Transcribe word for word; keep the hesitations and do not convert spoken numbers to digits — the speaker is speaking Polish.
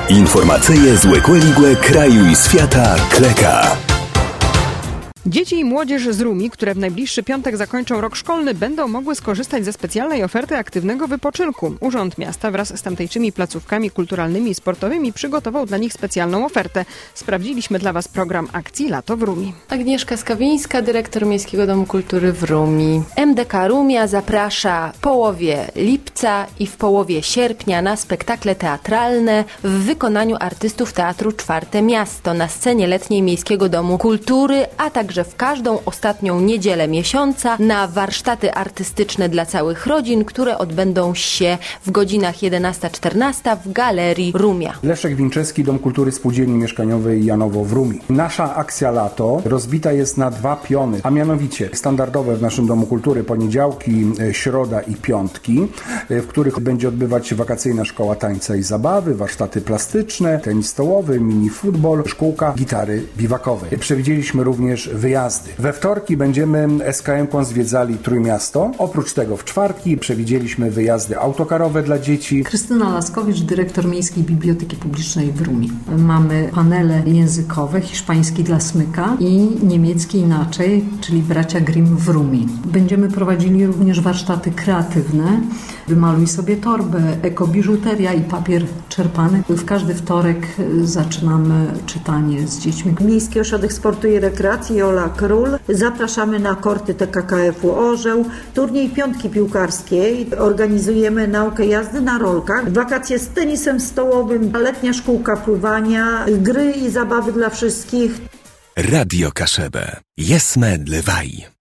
Informacyje z Łekłe kraju i świata Kleka. Dzieci i młodzież z Rumi, które w najbliższy piątek zakończą rok szkolny, będą mogły skorzystać ze specjalnej oferty aktywnego wypoczynku. Urząd Miasta wraz z tamtejszymi placówkami kulturalnymi i sportowymi przygotował dla nich specjalną ofertę. Sprawdziliśmy dla Was program akcji Lato w Rumi. Agnieszka Skawińska, dyrektor Miejskiego Domu Kultury w Rumi. M D K Rumia zaprasza w połowie lipca i w połowie sierpnia na spektakle teatralne w wykonaniu artystów Teatru Czwarte Miasto na scenie letniej Miejskiego Domu Kultury, a także w każdą ostatnią niedzielę miesiąca na warsztaty artystyczne dla całych rodzin, które odbędą się w godzinach jedenasta czternaście w Galerii Rumia. Leszek Winczewski, Dom Kultury Spółdzielni Mieszkaniowej Janowo w Rumi. Nasza akcja Lato rozbita jest na dwa piony, a mianowicie standardowe w naszym Domu Kultury poniedziałki, środa i piątki, w których będzie odbywać się wakacyjna szkoła tańca i zabawy, warsztaty plastyczne, tenis stołowy, mini futbol, szkółka gitary biwakowej. Przewidzieliśmy również wyjazdy. We wtorki będziemy S K M-ką zwiedzali Trójmiasto. Oprócz tego w czwartki przewidzieliśmy wyjazdy autokarowe dla dzieci. Krystyna Laskowicz, dyrektor Miejskiej Biblioteki Publicznej w Rumi. Mamy panele językowe, hiszpański dla smyka i niemiecki inaczej, czyli bracia Grimm w Rumi. Będziemy prowadzili również warsztaty kreatywne. Wymaluj sobie torbę, ekobiżuteria i papier czerpany. W każdy wtorek zaczynamy czytanie z dziećmi. Miejski Ośrodek Sportu i Rekreacji Jola Król. Zapraszamy na korty T K K F u Orzeł. Turniej piątki piłkarskiej. Organizujemy naukę jazdy na rolkach. Wakacje z tenisem stołowym. Letnia szkółka pływania. Gry i zabawy dla wszystkich. Radio Kaszebę. Jesme dlewaj.